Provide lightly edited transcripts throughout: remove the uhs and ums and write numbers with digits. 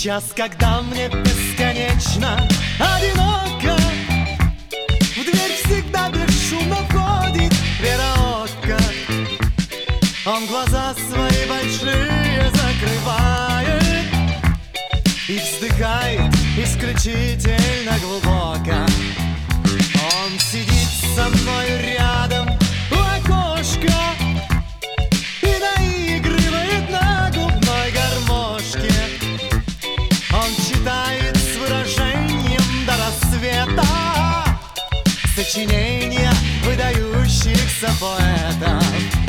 час, когда мне бесконечно одиноко, в дверь всегда бесшумно входит вероотка. Он глаза свои большие закрывает и вздыхает исключительно глубоко. Он сидит со мною рядом у окошка и наигрывает на губной гармошке. Он читает с выражением до рассвета сочинения выдающихся поэтов.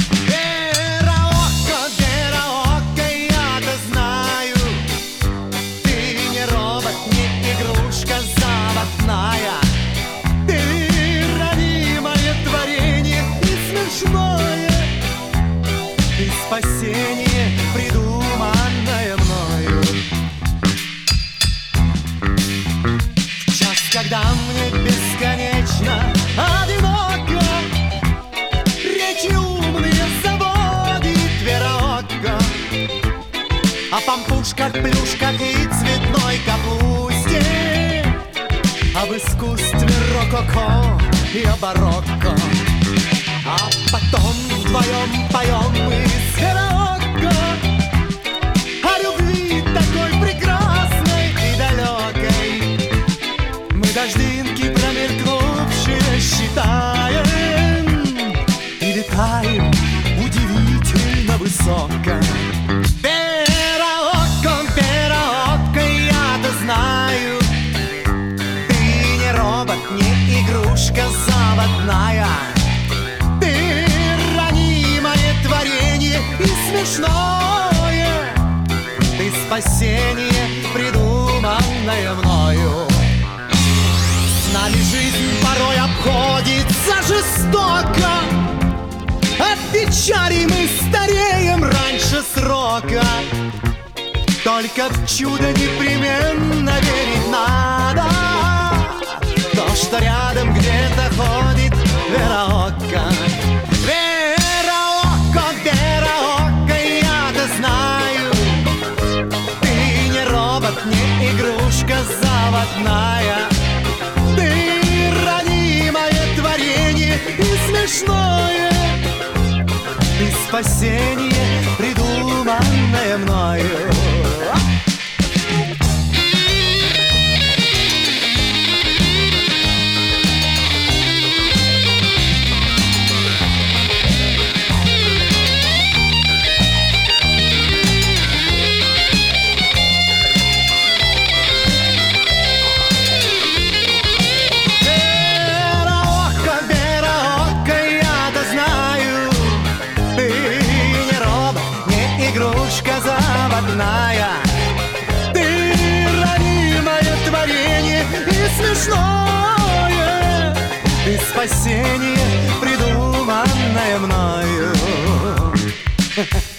Вероотка, я-то знаю, ты не робот, не игрушка заводная. Ты ранимое творение и смешное, и спасение, придуманное мною. В час, когда мне бесконечно одиноко, речи умные заводит вероотка о пампушках, плюшках и цветной капусте, об искусстве рококо и о барокко. А потом вдвоем поем мы с вероотко о любви такой прекрасной и далекой. Мы дождинки промелькнувшие считаем и летаем удивительно высоко. Вероотка, я-то знаю, ты не робот, не игрушка заводная. Ты ранимое творение и смешное, ты спасение, придуманное мною. С нами жизнь порой обходится жестоко, от печали мы стареем раньше срока. Только в чудо непременно верить надо, то, что рядом где-то ходит вероотка. Вероотка, я-то знаю, ты не робот, не игрушка заводная. Ты ранимое творение и смешное, ты спасение, придуманное мною. Игрушка заводная, ты ранимое творение и смешное, ты спасение, придуманное мною.